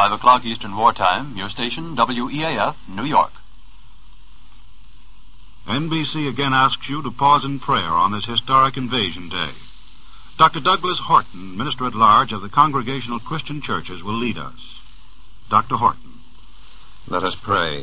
5 o'clock Eastern Wartime, your station, WEAF, New York. NBC again asks you to pause in prayer on this historic invasion day. Dr. Douglas Horton, Minister at Large of the Congregational Christian Churches, will lead us. Dr. Horton. Let us pray.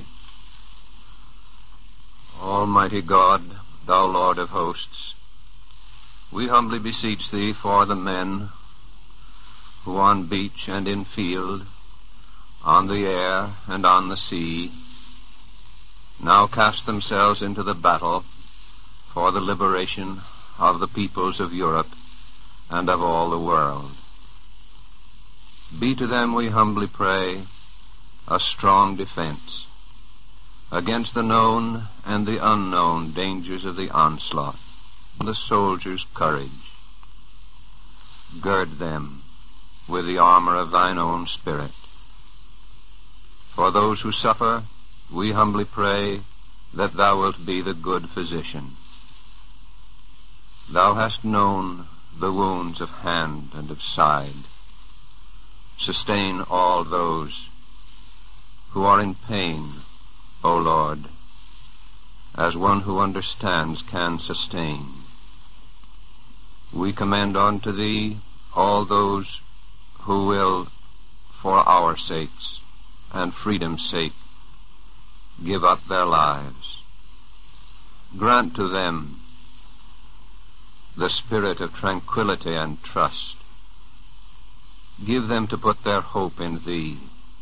Almighty God, thou Lord of hosts, we humbly beseech thee for the men who on beach and in field, on the air and on the sea, now cast themselves into the battle for the liberation of the peoples of Europe and of all the world. Be to them, we humbly pray, a strong defense against the known and the unknown dangers of the onslaught, the soldiers' courage. Gird them with the armor of thine own Spirit. For those who suffer, we humbly pray that thou wilt be the good physician. Thou hast known the wounds of hand and of side. Sustain all those who are in pain, O Lord, as one who understands can sustain. We commend unto thee all those who will, for our sakes and freedom's sake, give up their lives. Grant to them the spirit of tranquility and trust. Give them to put their hope in thee.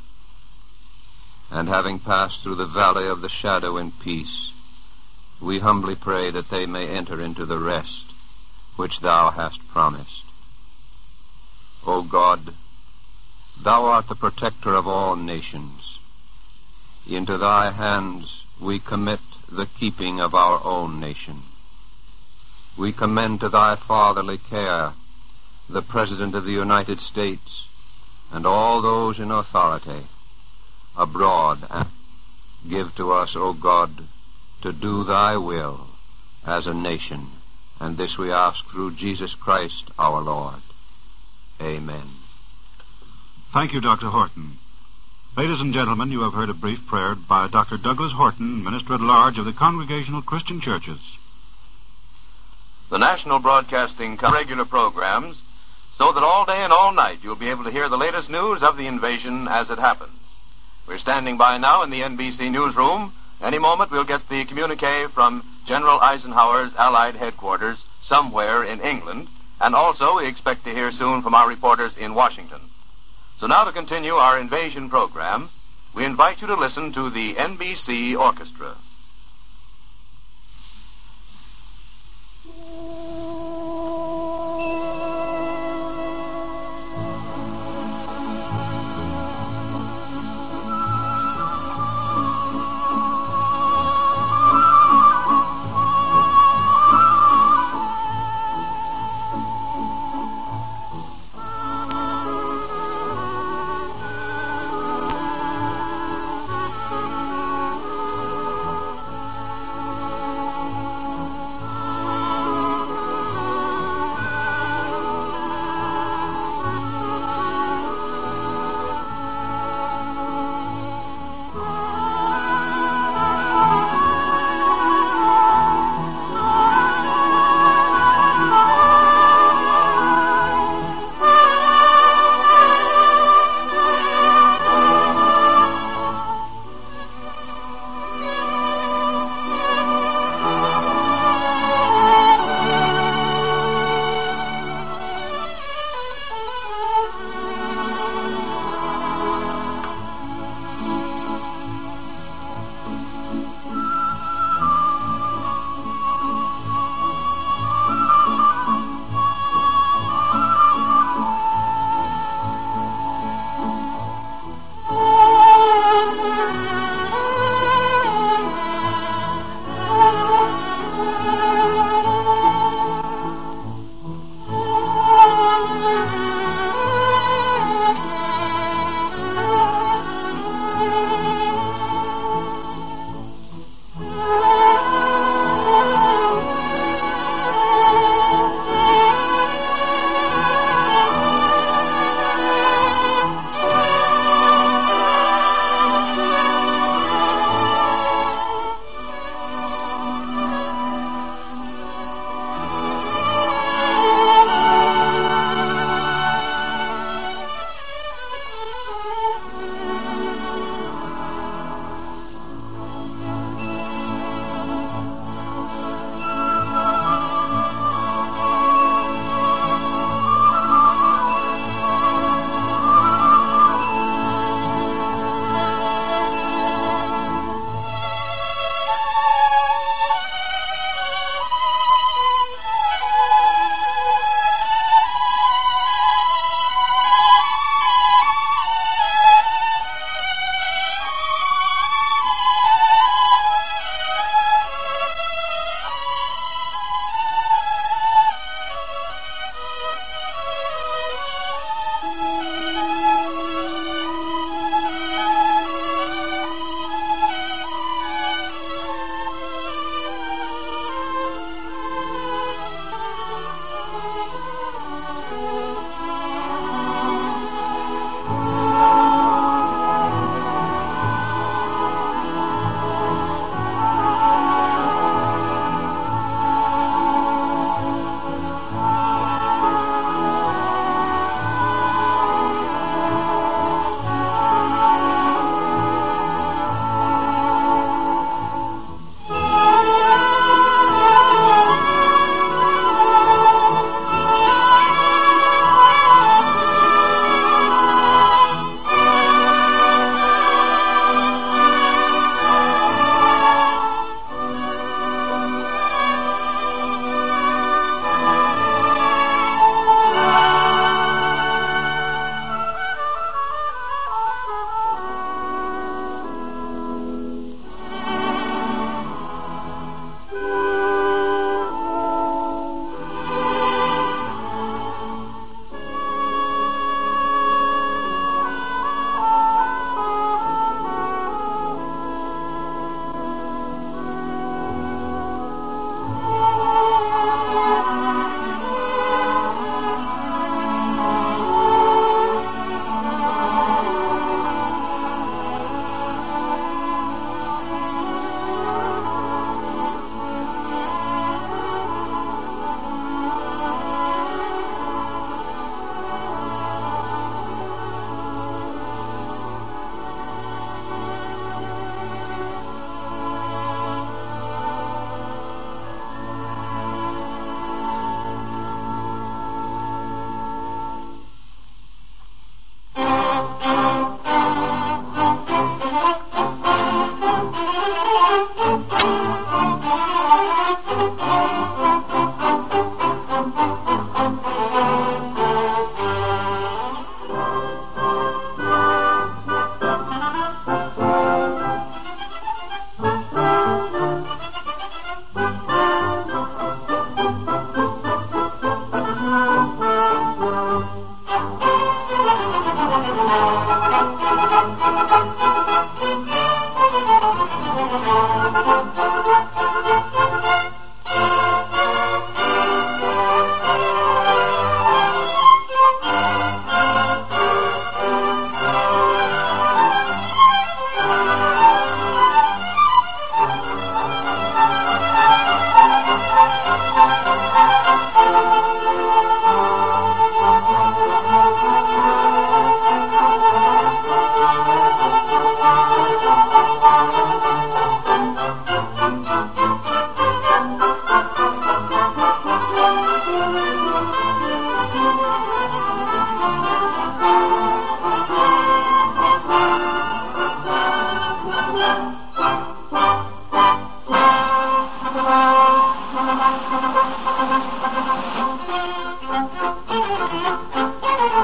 And having passed through the valley of the shadow in peace, we humbly pray that they may enter into the rest which thou hast promised. O God, thou art the protector of all nations. Into thy hands we commit the keeping of our own nation. We commend to thy fatherly care the President of the United States and all those in authority abroad, and give to us, O God, to do thy will as a nation. And this we ask through Jesus Christ our Lord. Amen. Thank you, Dr. Horton. Ladies and gentlemen, you have heard a brief prayer by Dr. Douglas Horton, Minister at Large of the Congregational Christian Churches. The National Broadcasting regular programs, so that all day and all night you'll be able to hear the latest news of the invasion as it happens. We're standing by now in the NBC newsroom. Any moment we'll get the communique from General Eisenhower's Allied headquarters somewhere in England, and also we expect to hear soon from our reporters in Washington. So now to continue our invasion program, we invite you to listen to the NBC Orchestra.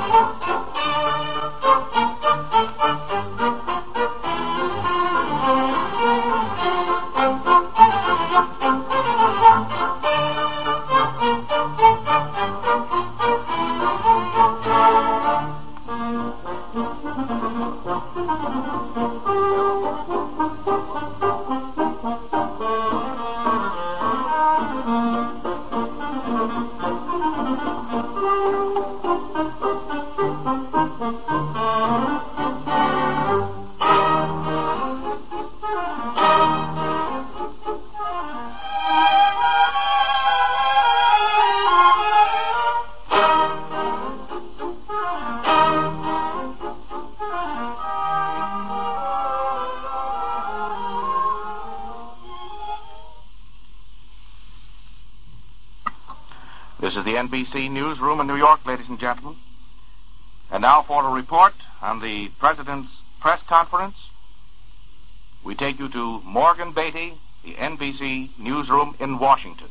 This is the NBC newsroom in New York, ladies and gentlemen. And now for a report on the President's press conference. We take you to Morgan Beatty, the NBC newsroom in Washington.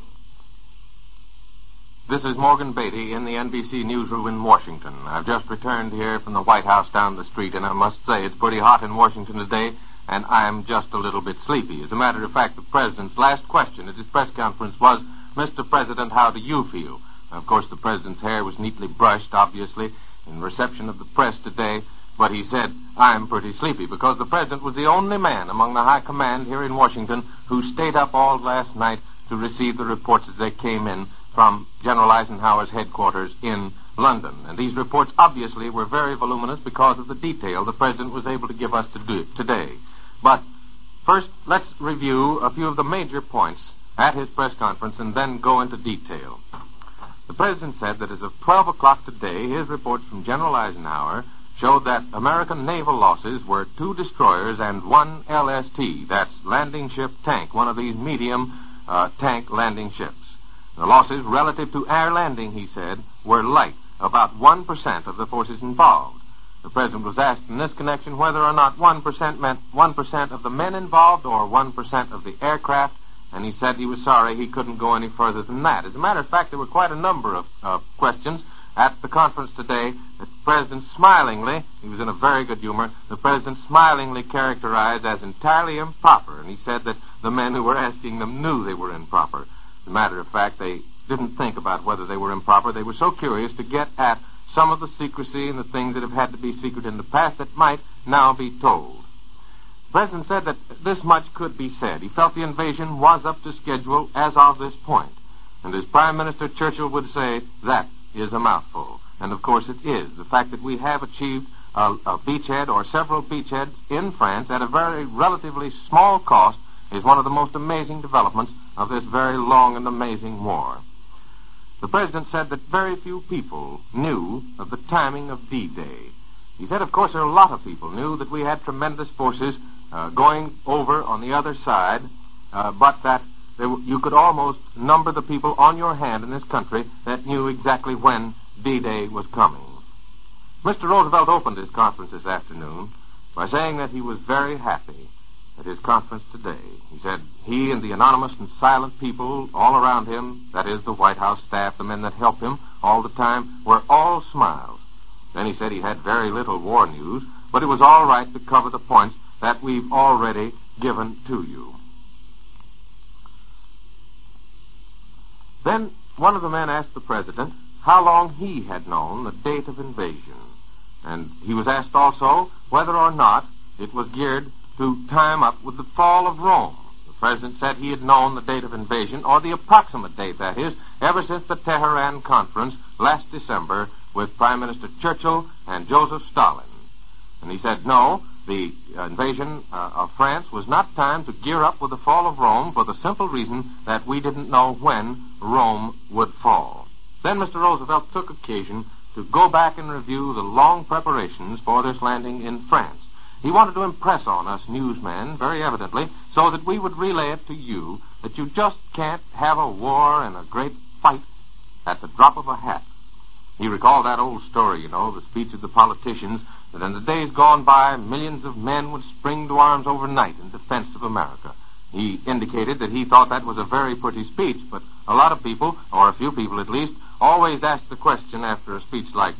This is Morgan Beatty in the NBC newsroom in Washington. I've just returned here from the White House down the street, and I must say it's pretty hot in Washington today, and I'm just a little bit sleepy. As a matter of fact, the President's last question at his press conference was, "Mr. President, how do you feel?" Of course, the President's hair was neatly brushed, obviously, in reception of the press today, but he said, "I'm pretty sleepy," because the President was the only man among the high command here in Washington who stayed up all last night to receive the reports as they came in from General Eisenhower's headquarters in London. And these reports obviously were very voluminous because of the detail the President was able to give us today. But first, let's review a few of the major points at his press conference and then go into detail. The President said that as of 12 o'clock today, his reports from General Eisenhower showed that American naval losses were 2 destroyers and 1 LST, that's landing ship tank, one of these medium tank landing ships. The losses relative to air landing, he said, were light, about 1% of the forces involved. The President was asked in this connection whether or not 1% meant 1% of the men involved or 1% of the aircraft, and he said he was sorry he couldn't go any further than that. As a matter of fact, there were quite a number of questions at the conference today that the President smilingly, he was in a very good humor, the President smilingly characterized as entirely improper, and he said that the men who were asking them knew they were improper. As a matter of fact, they didn't think about whether they were improper. They were so curious to get at some of the secrecy and the things that have had to be secret in the past that might now be told. The President said that this much could be said. He felt the invasion was up to schedule as of this point. And as Prime Minister Churchill would say, that is a mouthful. And of course it is. The fact that we have achieved a beachhead or several beachheads in France at a very relatively small cost is one of the most amazing developments of this very long and amazing war. The President said that very few people knew of the timing of D-Day. He said, of course, there are a lot of people knew that we had tremendous forces going over on the other side, but that you could almost number the people on your hand in this country that knew exactly when D-Day was coming. Mr. Roosevelt opened his conference this afternoon by saying that he was very happy at his conference today. He said he and the anonymous and silent people all around him, that is the White House staff, the men that helped him all the time, were all smiles. Then he said he had very little war news, but it was all right to cover the points that we've already given to you. Then one of the men asked the President how long he had known the date of invasion. And he was asked also whether or not it was geared to time up with the fall of Rome. The President said he had known the date of invasion, or the approximate date, that is, ever since the Tehran conference last December with Prime Minister Churchill and Joseph Stalin. And he said, no, the invasion of France was not timed to gear up with the fall of Rome for the simple reason that we didn't know when Rome would fall. Then Mr. Roosevelt took occasion to go back and review the long preparations for this landing in France. He wanted to impress on us newsmen, very evidently, so that we would relay it to you that you just can't have a war and a great fight at the drop of a hat. He recalled that old story, the speech of the politicians, that in the days gone by, millions of men would spring to arms overnight in defense of America. He indicated that he thought that was a very pretty speech, but a lot of people, or a few people at least, always ask the question after a speech like that,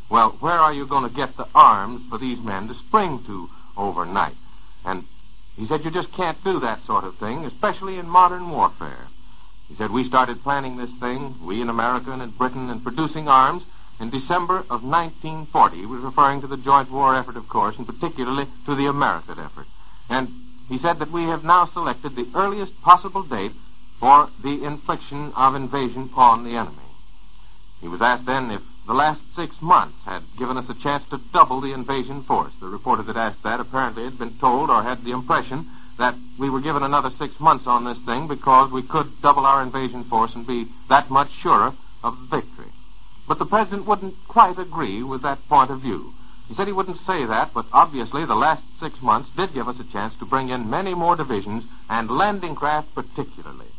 well, where are you going to get the arms for these men to spring to overnight? And he said, you just can't do that sort of thing, especially in modern warfare. He said, we started planning this thing, we in America and in Britain, and producing arms in December of 1940. He was referring to the joint war effort, of course, and particularly to the American effort. And he said that we have now selected the earliest possible date for the infliction of invasion on the enemy. He was asked then if the last 6 months had given us a chance to double the invasion force. The reporter that asked that apparently had been told or had the impression that we were given another 6 months on this thing because we could double our invasion force and be that much surer of victory. But the president wouldn't quite agree with that point of view. He said he wouldn't say that, but obviously the last 6 months did give us a chance to bring in many more divisions, and landing craft particularly.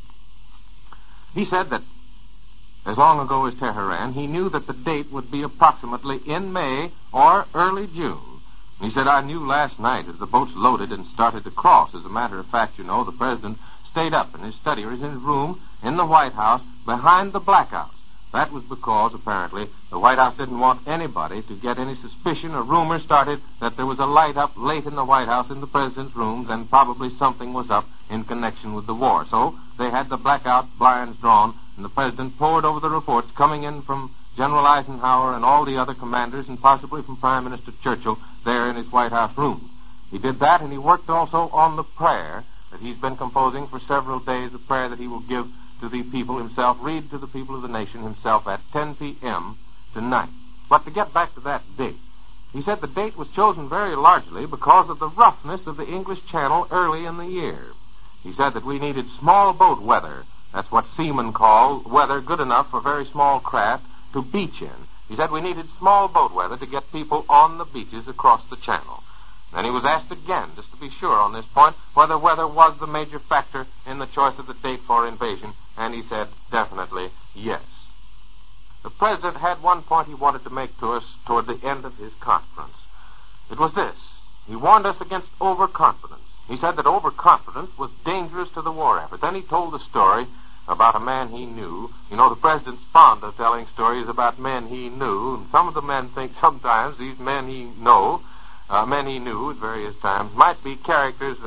He said that as long ago as Tehran, he knew that the date would be approximately in May or early June. He said, I knew last night as the boats loaded and started to cross. As a matter of fact, you know, the president stayed up in his study or in his room in the White House behind the blackouts. That was because, apparently, the White House didn't want anybody to get any suspicion or rumor started that there was a light up late in the White House in the president's rooms and probably something was up in connection with the war. So they had the blackout blinds drawn, and the president pored over the reports coming in from General Eisenhower and all the other commanders and possibly from Prime Minister Churchill there in his White House room. He did that, and he worked also on the prayer that he's been composing for several days, a prayer that he will give to the people himself, read to the people of the nation himself at 10 p.m. tonight. But to get back to that date, he said the date was chosen very largely because of the roughness of the English Channel early in the year. He said that we needed small boat weather. That's what seamen call weather good enough for very small craft to beach in. He said we needed small boat weather to get people on the beaches across the channel. Then he was asked again, just to be sure on this point, whether weather was the major factor in the choice of the date for invasion, and he said definitely yes. The president had one point he wanted to make to us toward the end of his conference. It was this. He warned us against overconfidence. He said that overconfidence was dangerous to the war effort. Then he told a story about a man he knew. You know, the president's fond of telling stories about men he knew, and some of the men think sometimes these men he knew at various times might be characters,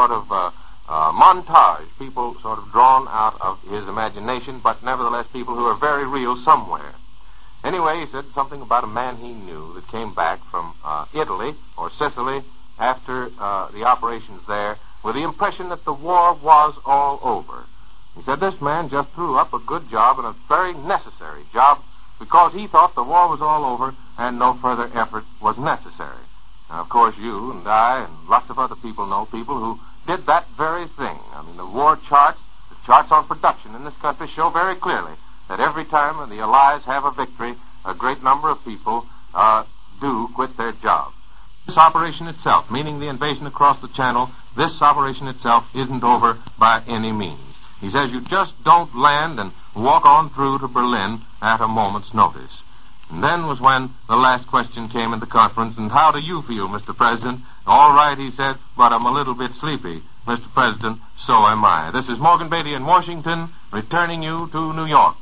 montage, people sort of drawn out of his imagination, but nevertheless people who are very real somewhere. Anyway, he said something about a man he knew that came back from Italy or Sicily after the operations there with the impression that the war was all over. He said this man just threw up a good job and a very necessary job because he thought the war was all over and no further effort was necessary. Now, of course, you and I and lots of other people know people who did that very thing. I mean, the war charts, the charts on production in this country show very clearly that every time the Allies have a victory, a great number of people do quit their jobs. This operation itself, meaning the invasion across the Channel, this operation itself isn't over by any means. He says you just don't land and walk on through to Berlin at a moment's notice. And then was when the last question came in the conference, and how do you feel, Mr. President? All right, he said, but I'm a little bit sleepy. Mr. President, so am I. This is Morgan Beatty in Washington, returning you to New York.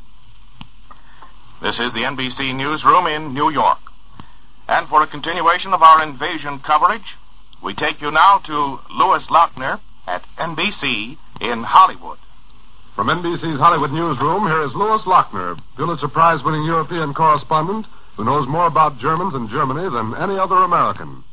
This is the NBC Newsroom in New York. And for a continuation of our invasion coverage, we take you now to Louis Lochner at NBC in Hollywood. From NBC's Hollywood newsroom, here is Louis Lochner, Pulitzer Prize-winning European correspondent who knows more about Germans and Germany than any other American.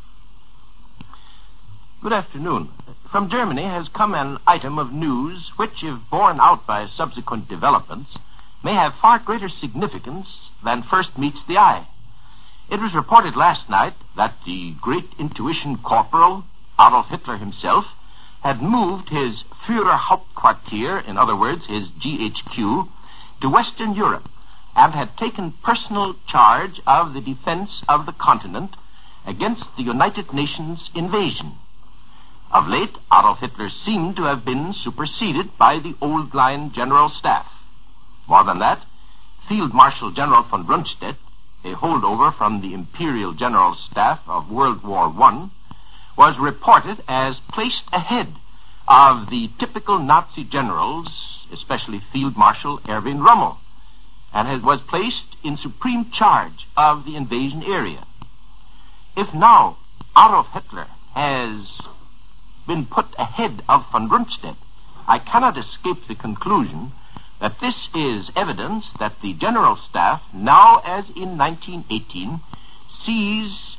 Good afternoon. From Germany has come an item of news which, if borne out by subsequent developments, may have far greater significance than first meets the eye. It was reported last night that the great intuition corporal, Adolf Hitler himself, had moved his Führerhauptquartier, in other words, his GHQ, to Western Europe, and had taken personal charge of the defense of the continent against the United Nations invasion. Of late, Adolf Hitler seemed to have been superseded by the old-line General Staff. More than that, Field Marshal General von Rundstedt, a holdover from the Imperial General Staff of World War I, was reported as placed ahead of the typical Nazi generals, especially Field Marshal Erwin Rommel. and was placed in supreme charge of the invasion area. If now Adolf Hitler has been put ahead of von Rundstedt, I cannot escape the conclusion that this is evidence that the General Staff, now as in 1918, sees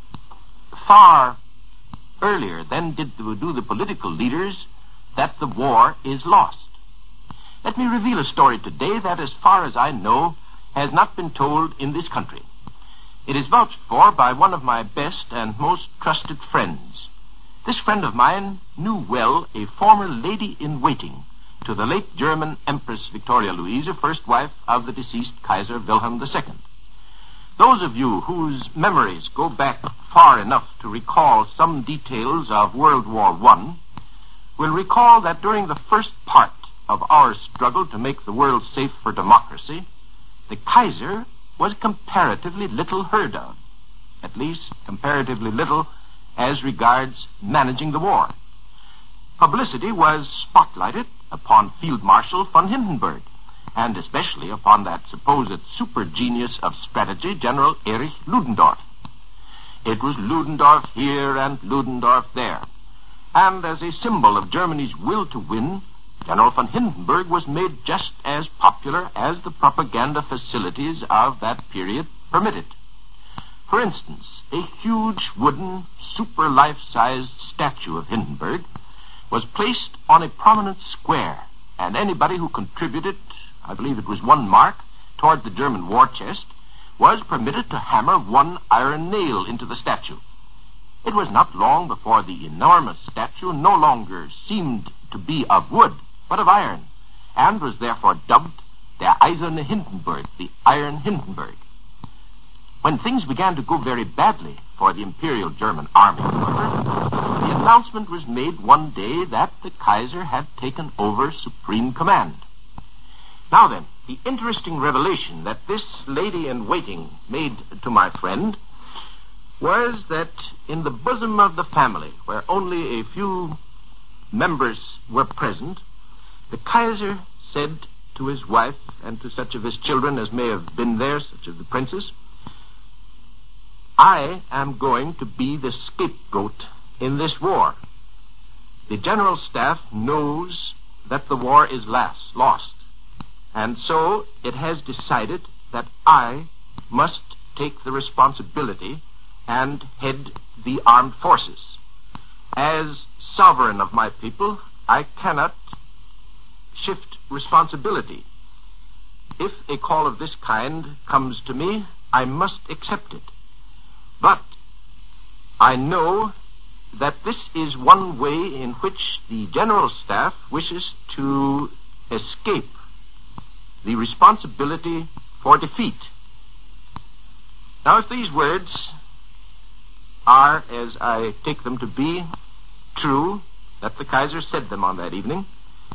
far earlier than do the political leaders that the war is lost. Let me reveal a story today that, as far as I know, has not been told in this country. It is vouched for by one of my best and most trusted friends. This friend of mine knew well a former lady-in-waiting to the late German Empress Victoria Louisa, first wife of the deceased Kaiser Wilhelm II. Those of you whose memories go back far enough to recall some details of World War I will recall that during the first part of our struggle to make the world safe for democracy, the Kaiser was comparatively little heard of, at least comparatively little as regards managing the war. Publicity was spotlighted upon Field Marshal von Hindenburg, and especially upon that supposed super genius of strategy, General Erich Ludendorff. It was Ludendorff here and Ludendorff there, and as a symbol of Germany's will to win, General von Hindenburg was made just as popular as the propaganda facilities of that period permitted. For instance, a huge wooden, super life-sized statue of Hindenburg was placed on a prominent square, and anybody who contributed, I believe it was 1 mark, toward the German war chest, was permitted to hammer 1 iron nail into the statue. It was not long before the enormous statue no longer seemed to be of wood, but of iron, and was therefore dubbed Der Eiserne Hindenburg, the Iron Hindenburg. When things began to go very badly for the Imperial German Army, however, the announcement was made one day that the Kaiser had taken over supreme command. Now then, the interesting revelation that this lady-in-waiting made to my friend was that in the bosom of the family, where only a few members were present, the Kaiser said to his wife and to such of his children as may have been there, such as the princes, "I am going to be the scapegoat in this war. The General Staff knows that the war is lost, and so it has decided that I must take the responsibility and head the armed forces. As sovereign of my people, I cannot shift responsibility. If a call of this kind comes to me, I must accept it. But I know that this is one way in which the General Staff wishes to escape the responsibility for defeat." Now, if these words are, as I take them to be, true, that the Kaiser said them on that evening,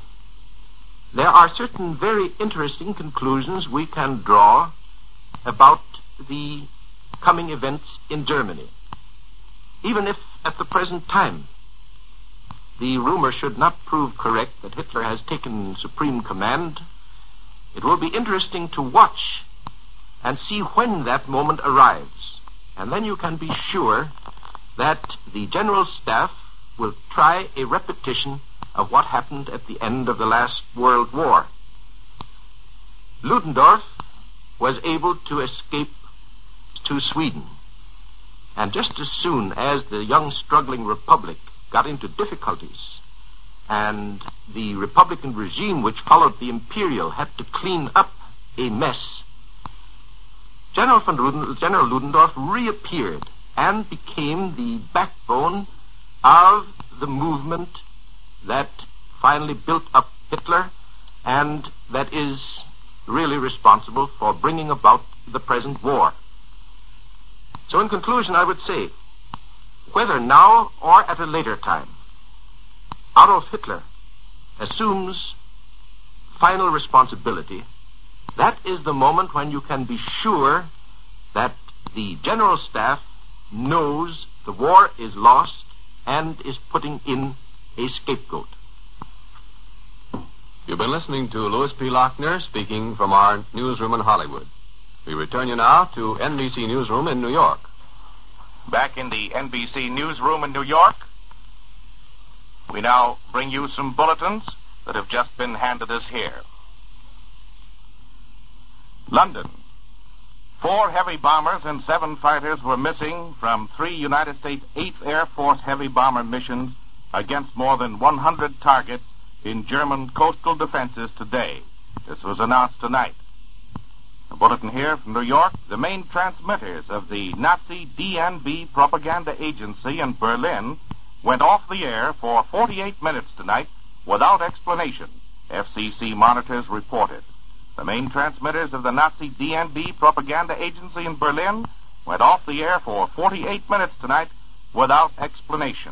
there are certain very interesting conclusions we can draw about the coming events in Germany. Even if, at the present time, the rumor should not prove correct that Hitler has taken supreme command, it will be interesting to watch and see when that moment arrives. And then you can be sure that the General Staff will try a repetition of what happened at the end of the last World War. Ludendorff was able to escape to Sweden. And just as soon as the young struggling republic got into difficulties and the Republican regime which followed the imperial had to clean up a mess, General Ludendorff reappeared and became the backbone of the movement that finally built up Hitler and that is really responsible for bringing about the present war. So in conclusion, I would say, whether now or at a later time, Adolf Hitler assumes final responsibility, that is the moment when you can be sure that the General Staff knows the war is lost and is putting in a scapegoat. You've been listening to Louis P. Lochner speaking from our newsroom in Hollywood. We return you now to NBC Newsroom in New York. Back in the NBC Newsroom in New York, we now bring you some bulletins that have just been handed us here. London. 4 heavy bombers and 7 fighters were missing from 3 United States 8th Air Force heavy bomber missions against more than 100 targets in German coastal defenses today. This was announced tonight. A bulletin here from New York. The main transmitters of the Nazi DNB propaganda agency in Berlin went off the air for 48 minutes tonight without explanation, FCC monitors reported. The main transmitters of the Nazi DNB propaganda agency in Berlin went off the air for 48 minutes tonight without explanation.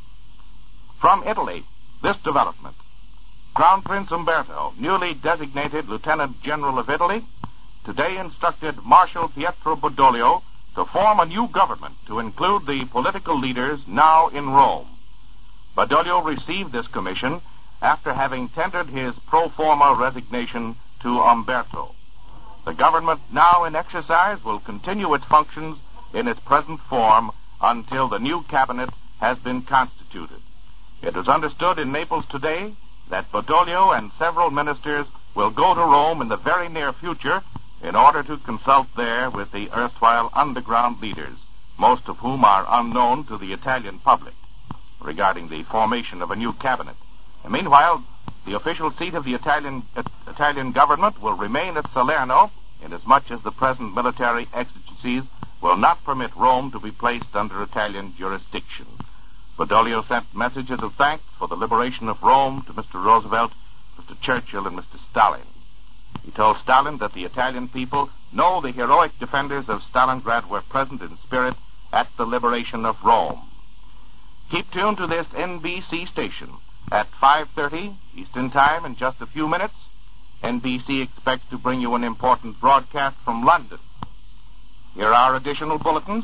From Italy, this development. Crown Prince Umberto, newly designated Lieutenant General of Italy, today instructed Marshal Pietro Badoglio to form a new government to include the political leaders now in Rome. Badoglio received this commission after having tendered his pro forma resignation to Umberto. The government now in exercise will continue its functions in its present form until the new cabinet has been constituted. It is understood in Naples today that Badoglio and several ministers will go to Rome in the very near future in order to consult there with the erstwhile underground leaders, most of whom are unknown to the Italian public, regarding the formation of a new cabinet. And meanwhile, the official seat of the Italian government will remain at Salerno, inasmuch as the present military exigencies will not permit Rome to be placed under Italian jurisdiction. Badoglio sent messages of thanks for the liberation of Rome to Mr. Roosevelt, Mr. Churchill, and Mr. Stalin. He told Stalin that the Italian people know the heroic defenders of Stalingrad were present in spirit at the liberation of Rome. Keep tuned to this NBC station. At 5:30 Eastern Time in just a few minutes, NBC expects to bring you an important broadcast from London. Here are additional bulletins.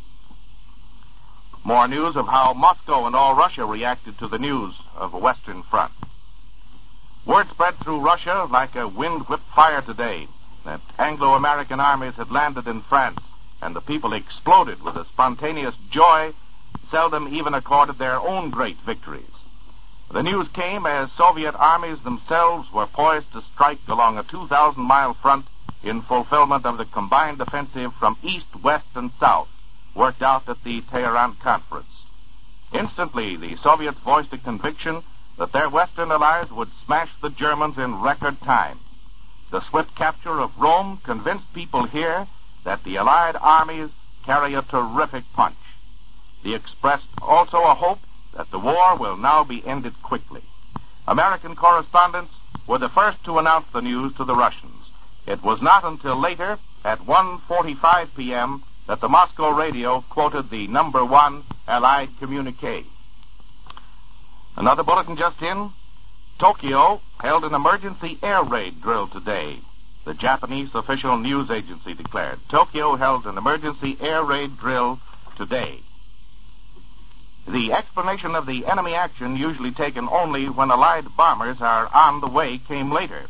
More news of how Moscow and all Russia reacted to the news of a Western Front. Word spread through Russia like a wind-whipped fire today that Anglo-American armies had landed in France, and the people exploded with a spontaneous joy seldom even accorded their own great victories. The news came as Soviet armies themselves were poised to strike along a 2,000-mile front in fulfillment of the combined offensive from east, west, and south, worked out at the Tehran Conference. Instantly, the Soviets voiced a conviction that their Western allies would smash the Germans in record time. The swift capture of Rome convinced people here that the Allied armies carry a terrific punch. They expressed also a hope that the war will now be ended quickly. American correspondents were the first to announce the news to the Russians. It was not until later, at 1:45 p.m., that the Moscow radio quoted the number 1 Allied communique. Another bulletin just in. Tokyo held an emergency air raid drill today. The Japanese official news agency declared. Tokyo held an emergency air raid drill today. The explanation of the enemy action, usually taken only when Allied bombers are on the way, came later.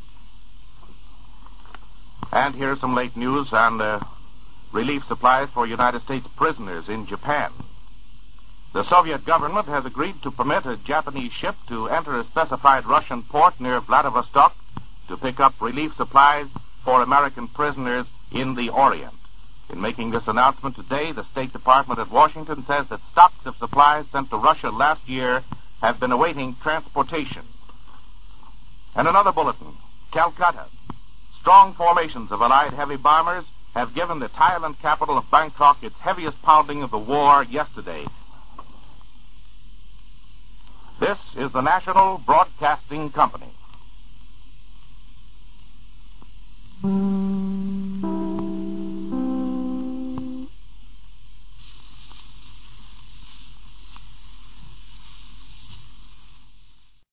And here's some late news on relief supplies for United States prisoners in Japan. The Soviet government has agreed to permit a Japanese ship to enter a specified Russian port near Vladivostok to pick up relief supplies for American prisoners in the Orient. In making this announcement today, the State Department at Washington says that stocks of supplies sent to Russia last year have been awaiting transportation. And another bulletin. Calcutta. Strong formations of Allied heavy bombers have given the Thailand capital of Bangkok its heaviest pounding of the war yesterday. This is the National Broadcasting Company.